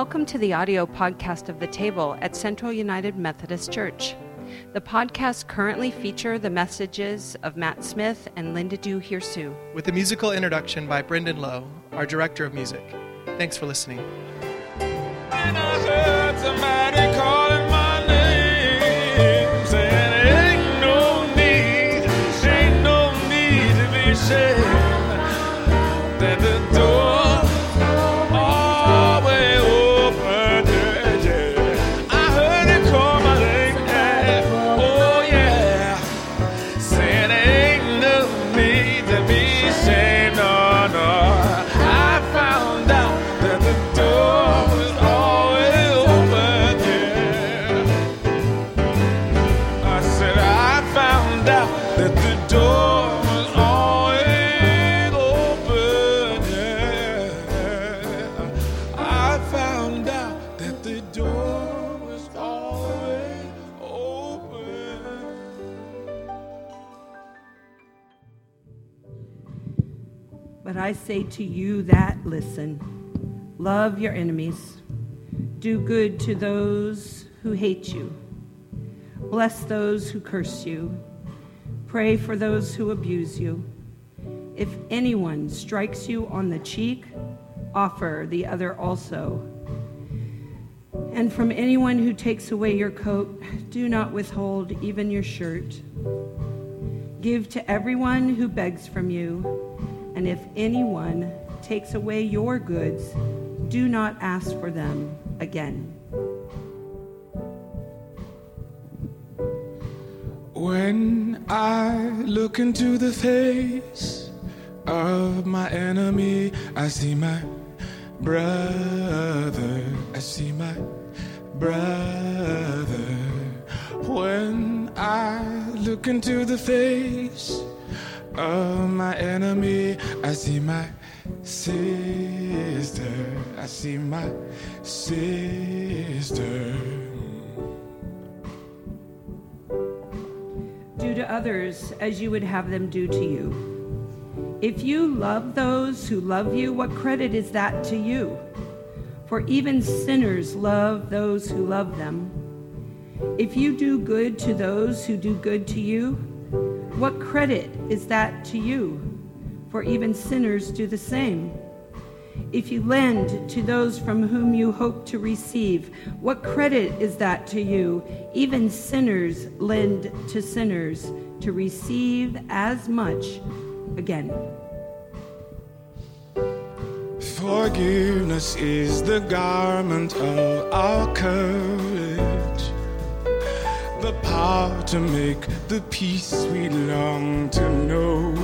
Welcome to the audio podcast of The Table at Central United Methodist Church. The podcasts currently feature the messages of Matt Smith and Linda Du Hirsu, with a musical introduction by Brendan Lowe, our director of music. Thanks for listening. And I heard somebody calling my name, saying ain't no need to be ashamed, that the door always open, yeah. I heard it call my name, yeah. Oh yeah, saying ain't no need to be ashamed, no. I found out that the door was always open, yeah. I said I found out that the door was always open, yeah. I found out that the door was always open. But I say to you that listen, love your enemies, do good to those who hate you, bless those who curse you, pray for those who abuse you. If anyone strikes you on the cheek, offer the other also. And from anyone who takes away your coat, do not withhold even your shirt. Give to everyone who begs from you. And if anyone takes away your goods, do not ask for them again. When I look into the face of my enemy, I see my brother. I see my brother. When I look into the face of my enemy, I see my sister. I see my sister. Do to others as you would have them do to you. If you love those who love you, what credit is that to you? For even sinners love those who love them. If you do good to those who do good to you, what credit is that to you? For even sinners do the same. If you lend to those from whom you hope to receive, what credit is that to you? Even sinners lend to sinners to receive as much again. Forgiveness is the garment of our courage, the power to make the peace we long to know.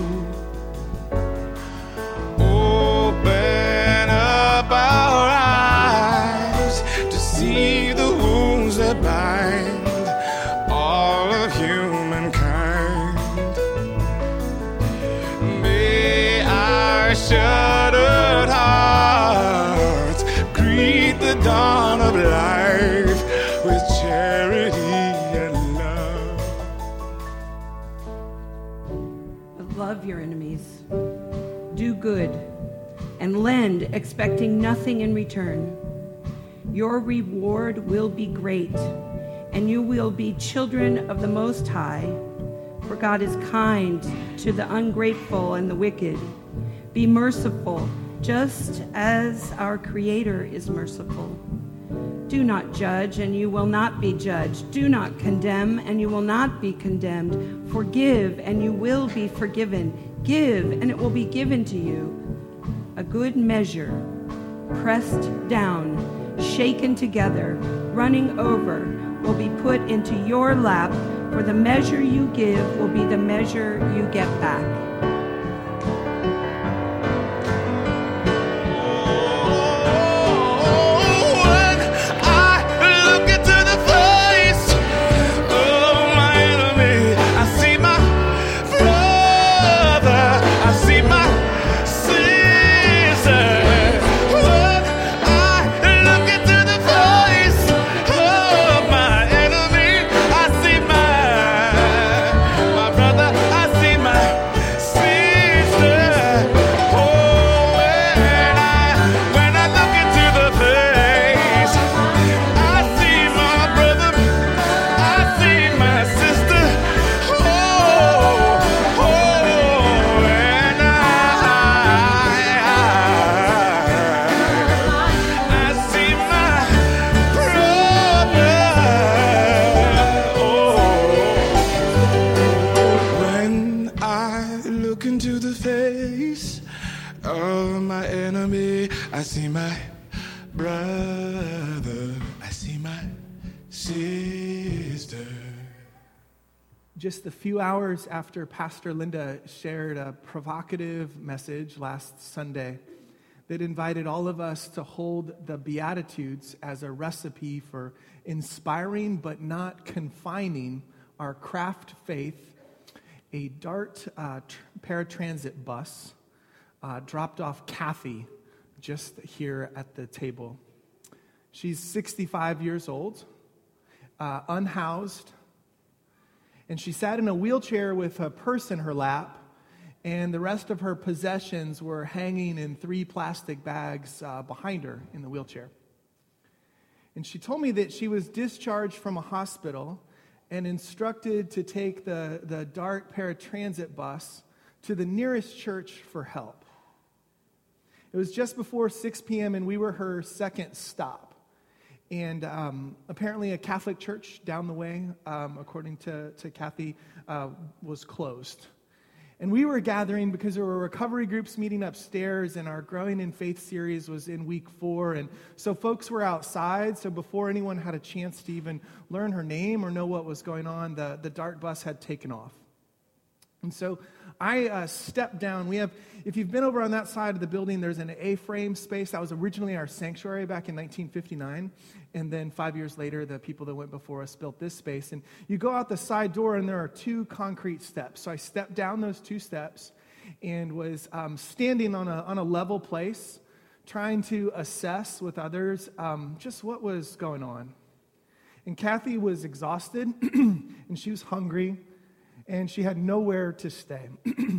Open up our eyes to see the wounds that bind all of humankind. May our shuttered hearts greet the dawn of life with charity and love. Love your enemies. Do good and lend, expecting nothing in return. Your reward will be great, and you will be children of the Most High. For God is kind to the ungrateful and the wicked. Be merciful, just as our Creator is merciful. Do not judge, and you will not be judged. Do not condemn, and you will not be condemned. Forgive, and you will be forgiven. Give, and it will be given to you. A good measure, pressed down, shaken together, running over, will be put into your lap, for the measure you give will be the measure you get back. See see my brother. I see my sister. Just a few hours after Pastor Linda shared a provocative message last Sunday that invited all of us to hold the Beatitudes as a recipe for inspiring but not confining our craft faith, a DART paratransit bus dropped off Kathy just here at the table. She's 65 years old, unhoused, and she sat in a wheelchair with a purse in her lap, and the rest of her possessions were hanging in 3 plastic bags behind her in the wheelchair. And she told me that she was discharged from a hospital and instructed to take the DART paratransit bus to the nearest church for help. It was just before 6 p.m., and we were her second stop. And apparently a Catholic church down the way, according to Kathy, was closed. And we were gathering because there were recovery groups meeting upstairs, and our Growing in Faith series was in week 4. And so folks were outside, so before anyone had a chance to even learn her name or know what was going on, the DART bus had taken off. And so I stepped down. If you've been over on that side of the building, there's an A-frame space. That was originally our sanctuary back in 1959. And then 5 years later, the people that went before us built this space. And you go out the side door, and there are 2 concrete steps. So I stepped down those 2 steps and was standing on a level place, trying to assess with others just what was going on. And Kathy was exhausted, and she was hungry, and she had nowhere to stay.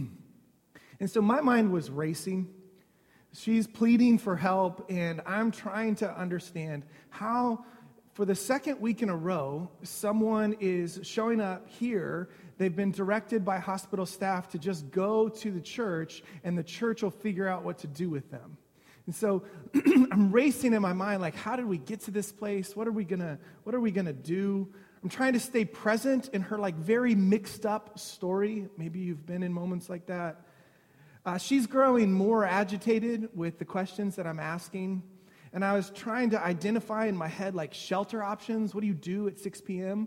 And so my mind was racing. She's pleading for help, and I'm trying to understand how, for the second week in a row, someone is showing up here. They've been directed by hospital staff to just go to the church, and the church will figure out what to do with them. And so I'm racing in my mind, like, how did we get to this place? What are we gonna do? I'm trying to stay present in her very mixed up story. Maybe you've been in moments like that. She's growing more agitated with the questions that I'm asking. And I was trying to identify in my head shelter options. What do you do at 6 p.m.?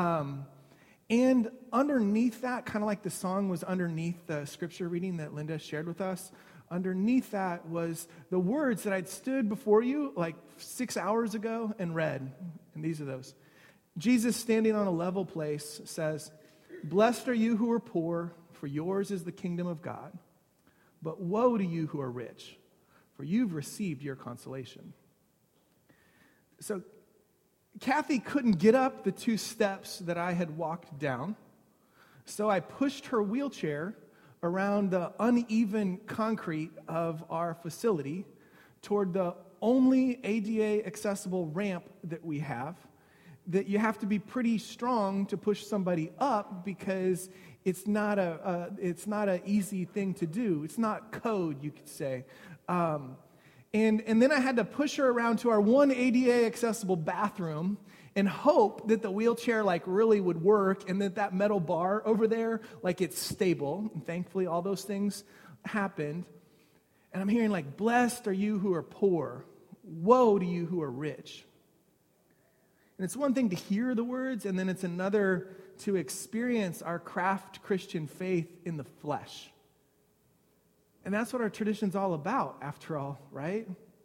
And underneath that, kind of like the song was underneath the scripture reading that Linda shared with us, underneath that was the words that I'd stood before you 6 hours ago and read. And these are those. Jesus, standing on a level place, says, "Blessed are you who are poor, for yours is the kingdom of God. But woe to you who are rich, for you've received your consolation." So Kathy couldn't get up the 2 steps that I had walked down, so I pushed her wheelchair around the uneven concrete of our facility toward the only ADA accessible ramp that we have, that you have to be pretty strong to push somebody up because it's not a easy thing to do. It's not code, you could say. And then I had to push her around to our one ADA accessible bathroom and hope that the wheelchair really would work, and that metal bar over there, it's stable. And thankfully all those things happened. And I'm hearing "Blessed are you who are poor. Woe to you who are rich." And it's one thing to hear the words, and then it's another to experience our craft Christian faith in the flesh. And that's what our tradition's all about, after all, right?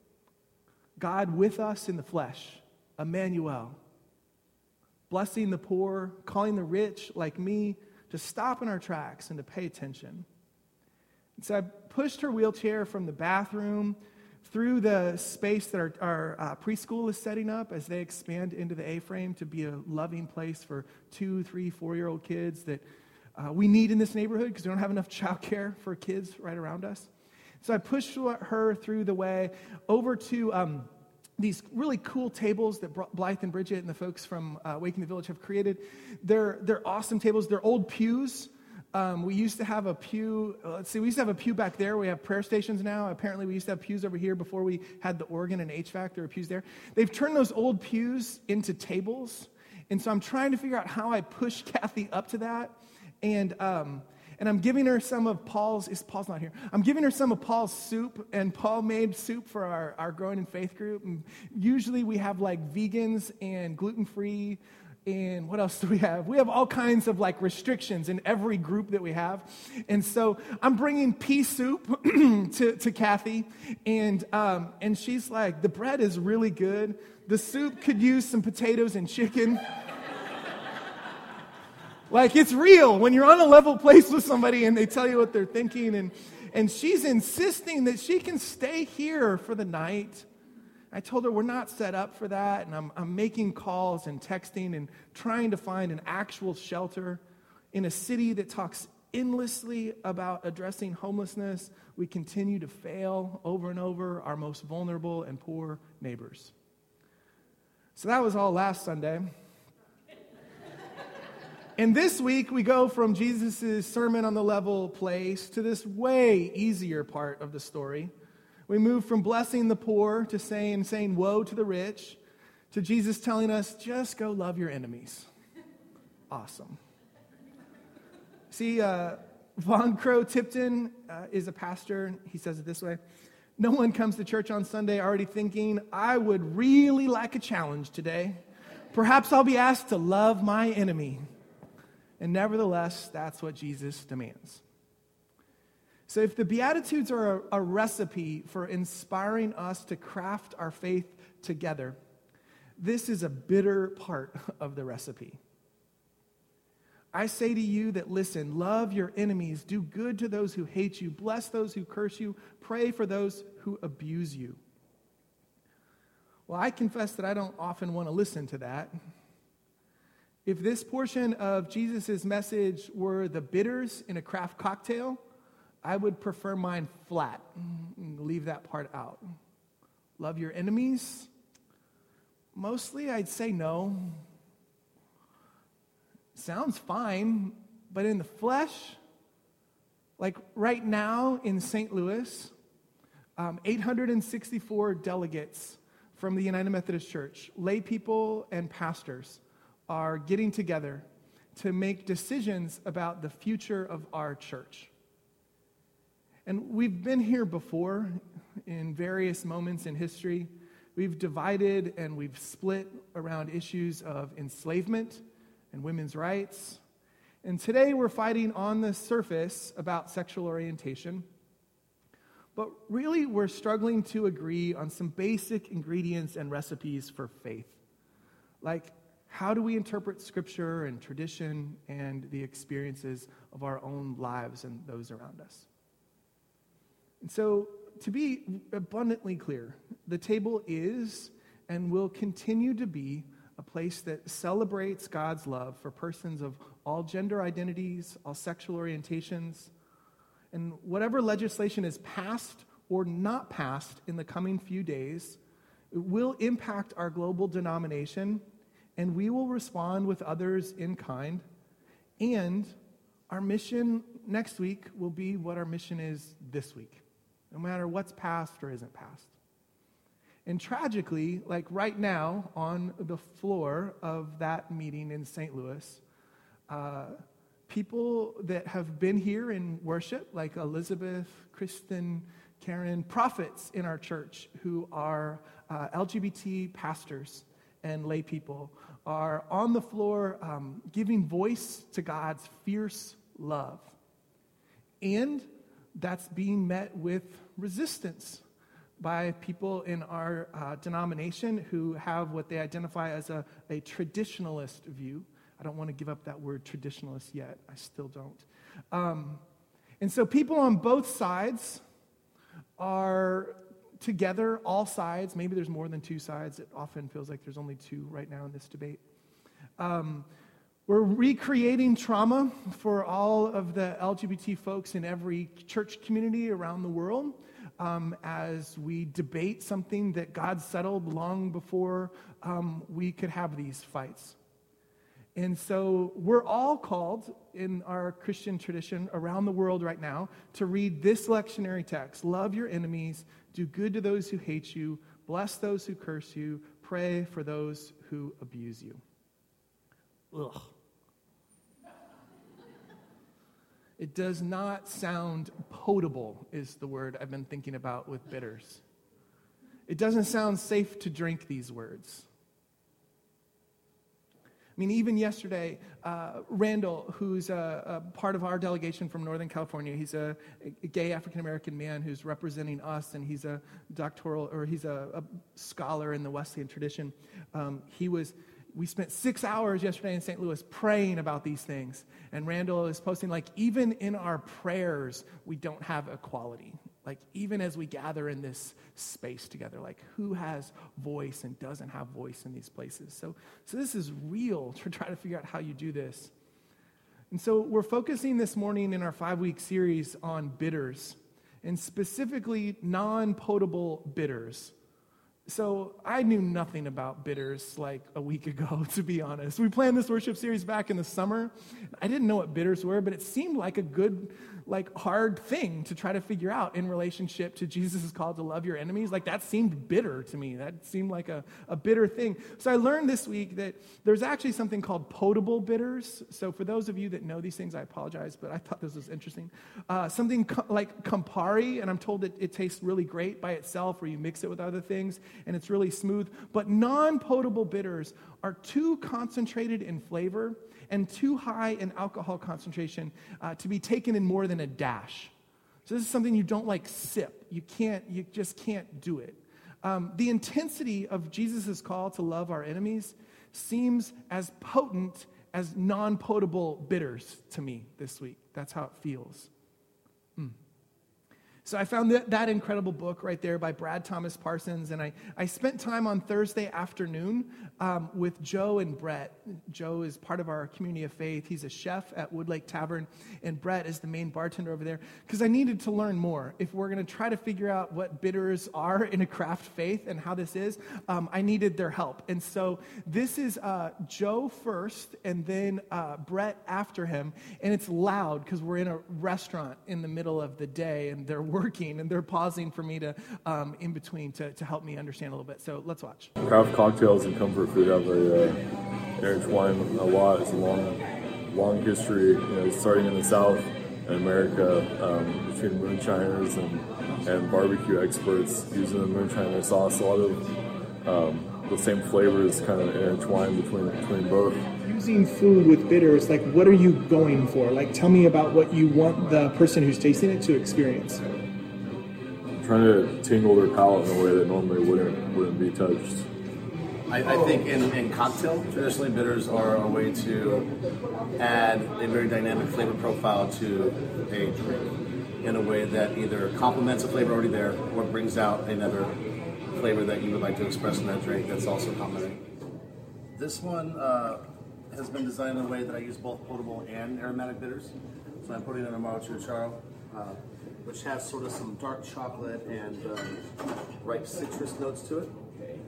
God with us in the flesh, Emmanuel. Blessing the poor, calling the rich like me to stop in our tracks and to pay attention. And so I pushed her wheelchair from the bathroom through the space that our preschool is setting up as they expand into the A-frame to be a loving place for 2, 3, 4-year-old kids that we need in this neighborhood because we don't have enough childcare for kids right around us. So I pushed her through the way over to these really cool tables that Blythe and Bridget and the folks from Waking the Village have created. They're awesome tables. They're old pews. We used to have a pew. We used to have a pew back there. We have prayer stations now. Apparently, we used to have pews over here before we had the organ and HVAC. There were pews there. They've turned those old pews into tables. And so I'm trying to figure out how I push Kathy up to that. And And I'm giving her some of Paul's not here. I'm giving her some of Paul's soup, and Paul made soup for our Growing in Faith group. And usually we have like vegans and gluten-free, and what else do we have? We have all kinds of like restrictions in every group that we have. And so I'm bringing pea soup to Kathy, and she's like, the bread is really good. The soup could use some potatoes and chicken. Like, it's real when you're on a level place with somebody and they tell you what they're thinking. And she's insisting that she can stay here for the night. I told her we're not set up for that. And I'm making calls and texting and trying to find an actual shelter in a city that talks endlessly about addressing homelessness. We continue to fail over and over our most vulnerable and poor neighbors. So that was all last Sunday. And this week, we go from Jesus' Sermon on the Level place to this way easier part of the story. We move from blessing the poor to saying woe to the rich, to Jesus telling us, just go love your enemies. Awesome. See, Von Crow-Tipton is a pastor. He says it this way: no one comes to church on Sunday already thinking, I would really like a challenge today. Perhaps I'll be asked to love my enemy. And nevertheless, that's what Jesus demands. So if the Beatitudes are a recipe for inspiring us to craft our faith together, this is a bitter part of the recipe. I say to you that, listen, love your enemies, do good to those who hate you, bless those who curse you, pray for those who abuse you. Well, I confess that I don't often want to listen to that. If this portion of Jesus' message were the bitters in a craft cocktail, I would prefer mine flat. Leave that part out. Love your enemies? Mostly I'd say no. Sounds fine, but in the flesh, like right now in St. Louis, 864 delegates from the United Methodist Church, lay people and pastors, are getting together to make decisions about the future of our church. And we've been here before in various moments in history. We've divided and we've split around issues of enslavement and women's rights. And today we're fighting on the surface about sexual orientation. But really we're struggling to agree on some basic ingredients and recipes for faith. Like, how do we interpret Scripture and tradition and the experiences of our own lives and those around us? And so, to be abundantly clear, the table is and will continue to be a place that celebrates God's love for persons of all gender identities, all sexual orientations, and whatever legislation is passed or not passed in the coming few days, it will impact our global denomination, and we will respond with others in kind. And our mission next week will be what our mission is this week, no matter what's passed or isn't passed. And tragically, like right now on the floor of that meeting in St. Louis, people that have been here in worship, like Elizabeth, Kristen, Karen, prophets in our church who are LGBT pastors and lay people, are on the floor giving voice to God's fierce love. And that's being met with resistance by people in our denomination who have what they identify as a traditionalist view. I don't want to give up that word traditionalist yet. I still don't. And so people on both sides are together, all sides. Maybe there's more than two sides. It often feels like there's only two right now in this debate. We're recreating trauma for all of the LGBT folks in every church community around the world as we debate something that God settled long before we could have these fights. And so we're all called in our Christian tradition around the world right now to read this lectionary text. Love your enemies, do good to those who hate you, bless those who curse you, pray for those who abuse you. Ugh. It does not sound potable, is the word I've been thinking about with bitters. It doesn't sound safe to drink these words. I mean, even yesterday, Randall, who's a part of our delegation from Northern California, he's a gay African-American man who's representing us, and he's a scholar in the Wesleyan tradition. We spent 6 hours yesterday in St. Louis praying about these things. And Randall is posting, like, even in our prayers, we don't have equality. Like, even as we gather in this space together, like, who has voice and doesn't have voice in these places? So this is real to try to figure out how you do this. And so we're focusing this morning in our 5-week series on bitters, and specifically non-potable bitters. So I knew nothing about bitters like a week ago, to be honest. We planned this worship series back in the summer. I didn't know what bitters were, but it seemed like a good, hard thing to try to figure out in relationship to Jesus' call to love your enemies. Like, that seemed bitter to me. That seemed like a bitter thing. So I learned this week that there's actually something called potable bitters. So for those of you that know these things, I apologize, but I thought this was interesting. Something like Campari, and I'm told that it tastes really great by itself, or you mix it with other things, and it's really smooth. But non-potable bitters are too concentrated in flavor and too high in alcohol concentration to be taken in more than a dash. So this is something you don't sip. You just can't do it. The intensity of Jesus' call to love our enemies seems as potent as non-potable bitters to me this week. That's how it feels. So I found that incredible book right there by Brad Thomas Parsons, and I spent time on Thursday afternoon with Joe and Brett. Joe is part of our community of faith. He's a chef at Woodlake Tavern, and Brett is the main bartender over there, because I needed to learn more. If we're going to try to figure out what bitters are in a craft faith and how this is, I needed their help. And so this is Joe first, and then Brett after him, and it's loud because we're in a restaurant in the middle of the day, and they're working, and they're pausing for me to, in between, to help me understand a little bit. So let's watch. Craft cocktails and comfort food have intertwined a lot. It's a long history, starting in the South in America, between moonshiners and barbecue experts using the moonshiner sauce. A lot of the same flavors kind of intertwined between both. Using food with bitters, what are you going for? Tell me about what you want the person who's tasting it to experience. Trying to tingle their palate in a way that normally wouldn't be touched. I think in cocktail, traditionally bitters are a way to add a very dynamic flavor profile to a drink in a way that either complements a flavor already there or brings out another flavor that you would like to express in that drink that's also complementing. This one has been designed in a way that I use both potable and aromatic bitters. So I'm putting in a Amaro Churcharo, which has sort of some dark chocolate and ripe citrus notes to it.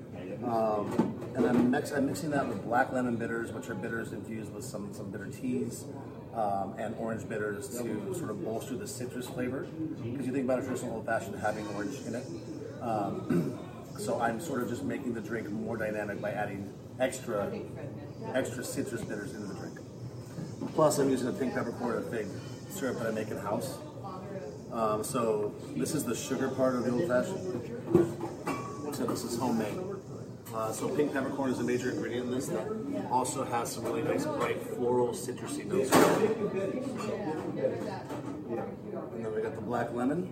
And I'm mixing that with black lemon bitters, which are bitters infused with some bitter teas, and orange bitters to sort of bolster the citrus flavor. Because you think about a traditional old-fashioned having orange in it. So I'm sort of just making the drink more dynamic by adding extra citrus bitters into the drink. Plus, I'm using a pink peppercorn and fig syrup that I make in-house. So this is the sugar part of the old-fashioned. So this is homemade. So pink peppercorn is a major ingredient in this that also has some really nice bright floral citrusy notes. And then we got the black lemon.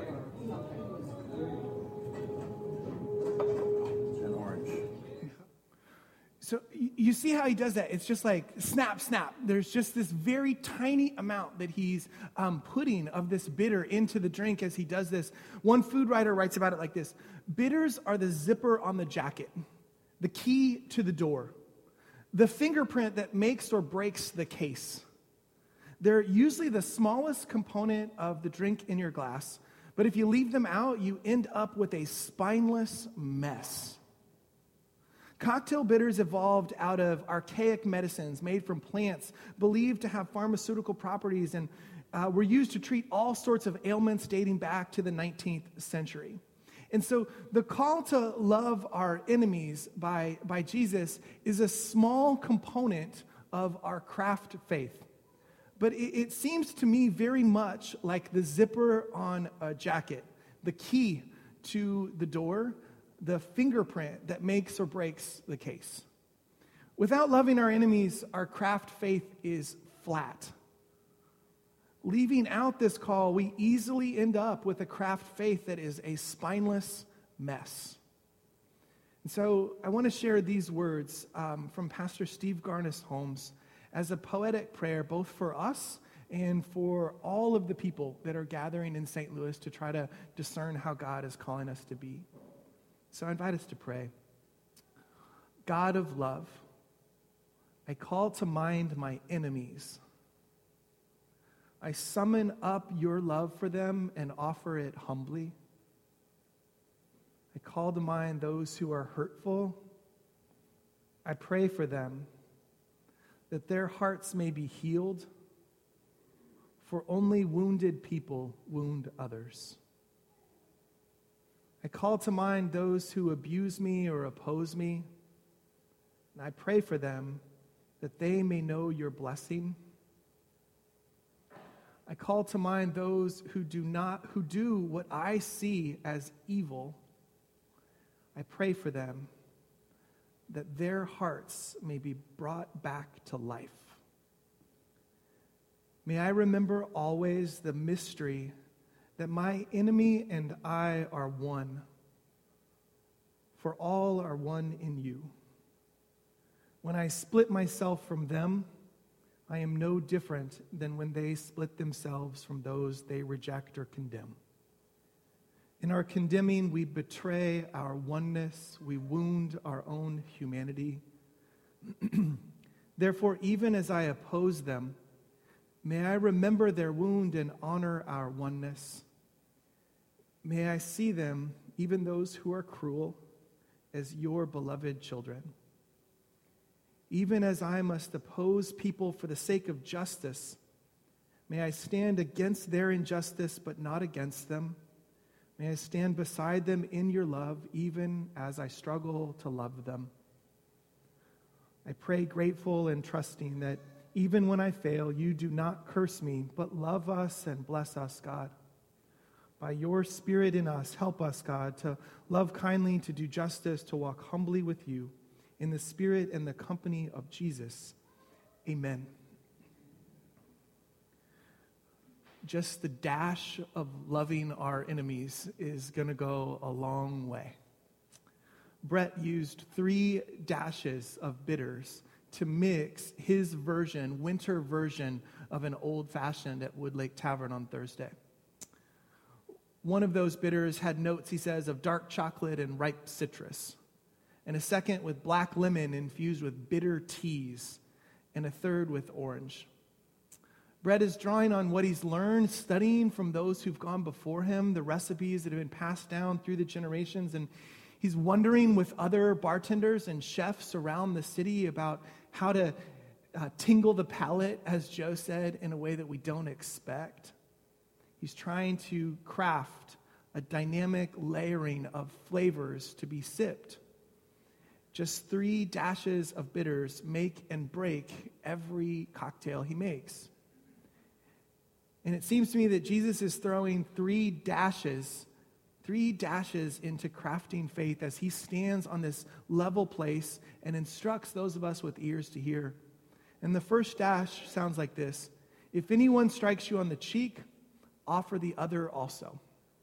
And orange. So you see how he does that? It's just like snap, snap. There's just this very tiny amount that he's putting of this bitter into the drink as he does this. One food writer writes about it like this: bitters are the zipper on the jacket, the key to the door, the fingerprint that makes or breaks the case. They're usually the smallest component of the drink in your glass, but if you leave them out, you end up with a spineless mess. Cocktail bitters evolved out of archaic medicines made from plants believed to have pharmaceutical properties and were used to treat all sorts of ailments dating back to the 19th century. And so the call to love our enemies by Jesus is a small component of our craft faith. But it seems to me very much like the zipper on a jacket, the key to the door, the fingerprint that makes or breaks the case. Without loving our enemies, our craft faith is flat. Leaving out this call, we easily end up with a craft faith that is a spineless mess. And so I want to share these words from Pastor Steve Garnis Holmes as a poetic prayer, both for us and for all of the people that are gathering in St. Louis to try to discern how God is calling us to be. So I invite us to pray. God of love, I call to mind my enemies. I summon up your love for them and offer it humbly. I call to mind those who are hurtful. I pray for them, that their hearts may be healed, for only wounded people wound others. I call to mind those who abuse me or oppose me, and I pray for them that they may know your blessing. I call to mind those who do what I see as evil. I pray for them that their hearts may be brought back to life. May I remember always the mystery that my enemy and I are one, for all are one in you. When I split myself from them, I am no different than when they split themselves from those they reject or condemn. In our condemning, we betray our oneness. We wound our own humanity. Therefore, even as I oppose them, may I remember their wound and honor our oneness. May I see them, even those who are cruel, as your beloved children. Even as I must oppose people for the sake of justice, may I stand against their injustice, but not against them. May I stand beside them in your love, even as I struggle to love them. I pray grateful and trusting that even when I fail, you do not curse me, but love us and bless us, God. By your Spirit in us, help us, God, to love kindly, to do justice, to walk humbly with you in the Spirit and the company of Jesus. Amen. Just the dash of loving our enemies is going to go a long way. Brett used 3 dashes of bitters to mix his winter version of an old-fashioned at Woodlake Tavern on Thursday. One of those bitters had notes, he says, of dark chocolate and ripe citrus, and a second with black lemon infused with bitter teas, and a third with orange. Brett is drawing on what he's learned, studying from those who've gone before him, the recipes that have been passed down through the generations, and he's wondering with other bartenders and chefs around the city about how to tingle the palate, as Joe said, in a way that we don't expect. He's trying to craft a dynamic layering of flavors to be sipped. Just 3 dashes of bitters make and break every cocktail he makes. And it seems to me that Jesus is throwing 3 dashes into crafting faith as he stands on this level place and instructs those of us with ears to hear. And the first dash sounds like this: if anyone strikes you on the cheek, offer the other also.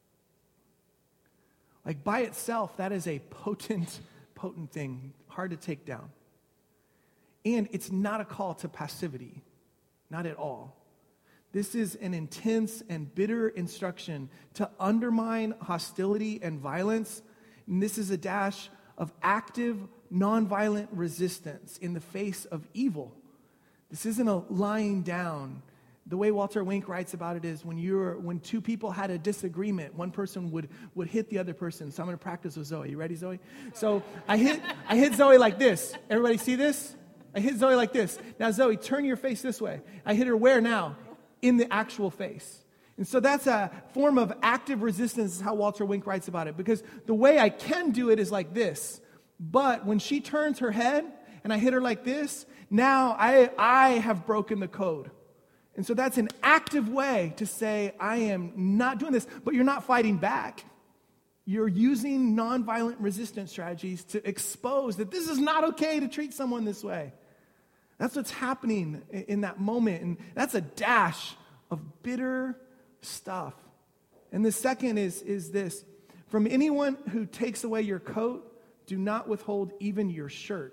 Like by itself, that is a potent thing, hard to take down. And it's not a call to passivity, not at all. This is an intense and bitter instruction to undermine hostility and violence. And this is a dash of active, nonviolent resistance in the face of evil. This isn't a lying down. The way Walter Wink writes about it is when 2 people had a disagreement, one person would hit the other person. So I'm going to practice with Zoe. You ready, Zoe? So I hit Zoe like this. Everybody see this? I hit Zoe like this. Now, Zoe, turn your face this way. I hit her where now? In the actual face. And so that's a form of active resistance, is how Walter Wink writes about it. Because the way I can do it is like this. But when she turns her head and I hit her like this, now I have broken the code. And so that's an active way to say, I am not doing this, but you're not fighting back. You're using nonviolent resistance strategies to expose that this is not okay to treat someone this way. That's what's happening in that moment. And that's a dash of bitter stuff. And the second is this. From anyone who takes away your coat, do not withhold even your shirt.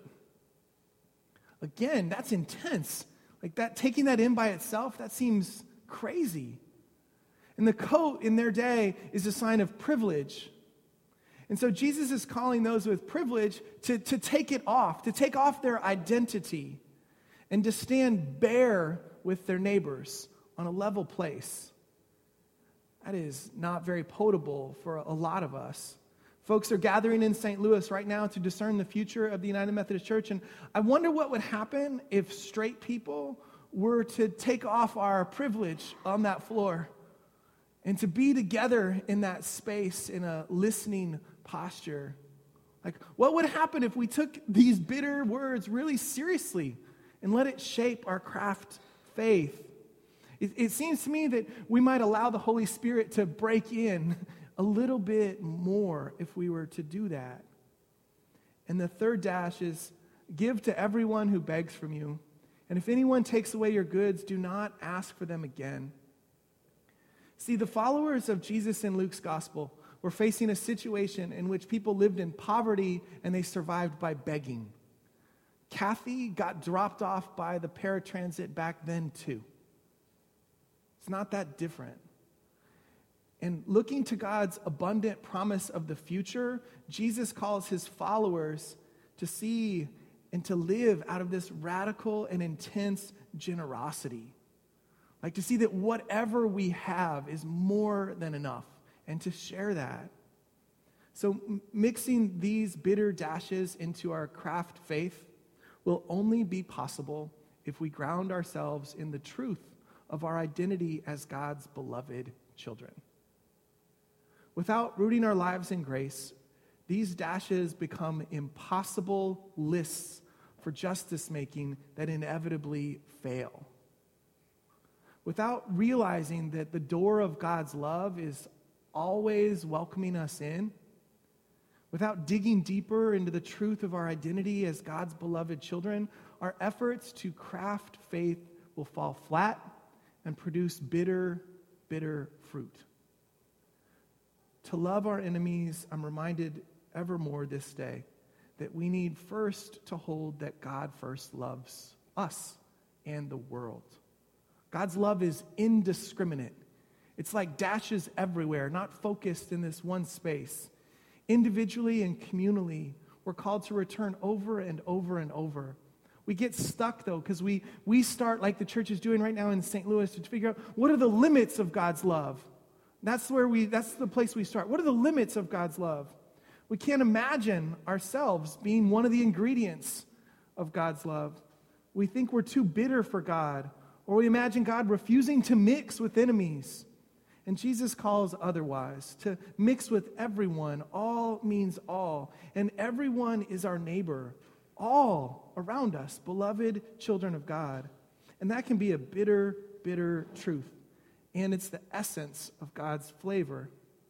Again, that's intense. Like that, taking that in by itself, that seems crazy. And the coat in their day is a sign of privilege. And so Jesus is calling those with privilege to take it off, to take off their identity and to stand bare with their neighbors on a level place. That is not very potable for a lot of us. Folks are gathering in St. Louis right now to discern the future of the United Methodist Church, and I wonder what would happen if straight people were to take off our privilege on that floor and to be together in that space in a listening posture. Like, what would happen if we took these bitter words really seriously and let it shape our craft faith? It seems to me that we might allow the Holy Spirit to break in a little bit more if we were to do that. And the third dash is, give to everyone who begs from you. And if anyone takes away your goods, do not ask for them again. See, the followers of Jesus in Luke's gospel were facing a situation in which people lived in poverty and they survived by begging. Kathy got dropped off by the paratransit back then too. It's not that different. And looking to God's abundant promise of the future, Jesus calls his followers to see and to live out of this radical and intense generosity. Like to see that whatever we have is more than enough and to share that. So mixing these bitter dashes into our craft faith will only be possible if we ground ourselves in the truth of our identity as God's beloved children. Without rooting our lives in grace, these dashes become impossible lists for justice making that inevitably fail. Without realizing that the door of God's love is always welcoming us in, without digging deeper into the truth of our identity as God's beloved children, our efforts to craft faith will fall flat and produce bitter, bitter fruit. To love our enemies, I'm reminded evermore this day that we need first to hold that God first loves us and the world. God's love is indiscriminate. It's like dashes everywhere, not focused in this one space. Individually and communally, we're called to return over and over and over. We get stuck, though, because we start, like the church is doing right now in St. Louis, to figure out what are the limits of God's love. That's the place we start. What are the limits of God's love? We can't imagine ourselves being one of the ingredients of God's love. We think we're too bitter for God, or we imagine God refusing to mix with enemies. And Jesus calls otherwise, to mix with everyone. All means all, and everyone is our neighbor, all around us, beloved children of God. And that can be a bitter, bitter truth. And it's the essence of God's flavor.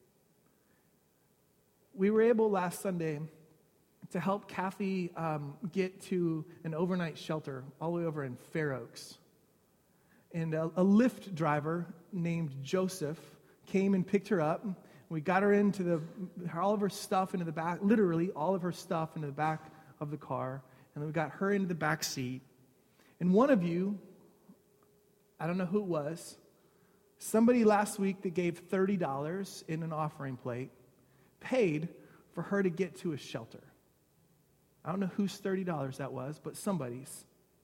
We were able last Sunday to help Kathy get to an overnight shelter all the way over in Fair Oaks. And a Lyft driver named Joseph came and picked her up. We got her into all of her stuff into the back, literally all of her stuff into the back of the car. And then we got her into the back seat. And one of you, I don't know who it was, somebody last week that gave $30 in an offering plate, paid for her to get to a shelter. I don't know whose $30 that was, but somebody's.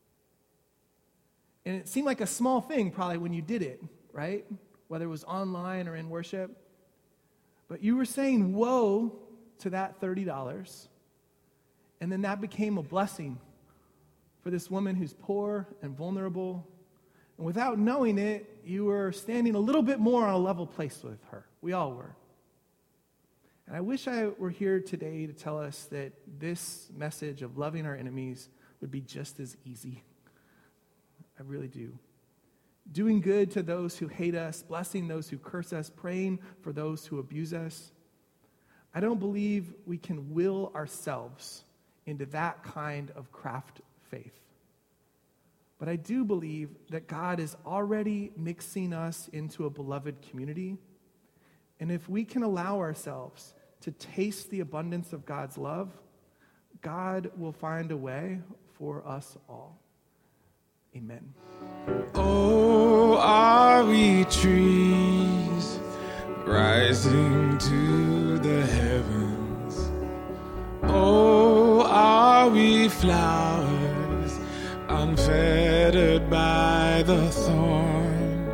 And it seemed like a small thing probably when you did it, right? Whether it was online or in worship. But you were saying woe to that $30. And then that became a blessing for this woman who's poor and vulnerable. And without knowing it, you were standing a little bit more on a level place with her. We all were. And I wish I were here today to tell us that this message of loving our enemies would be just as easy. I really do. doing good to those who hate us, blessing those who curse us, praying for those who abuse us. I don't believe we can will ourselves into that kind of craft faith. But I do believe that God is already mixing us into a beloved community. And if we can allow ourselves to taste the abundance of God's love, God will find a way for us all. Amen. Oh, are we trees rising to the heavens? Oh, are we flowers unfettered by the thorn?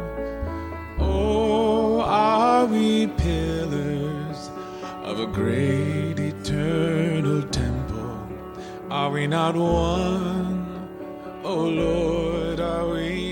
Oh, are we pillars of a great eternal temple? Are we not one? Oh Lord, are we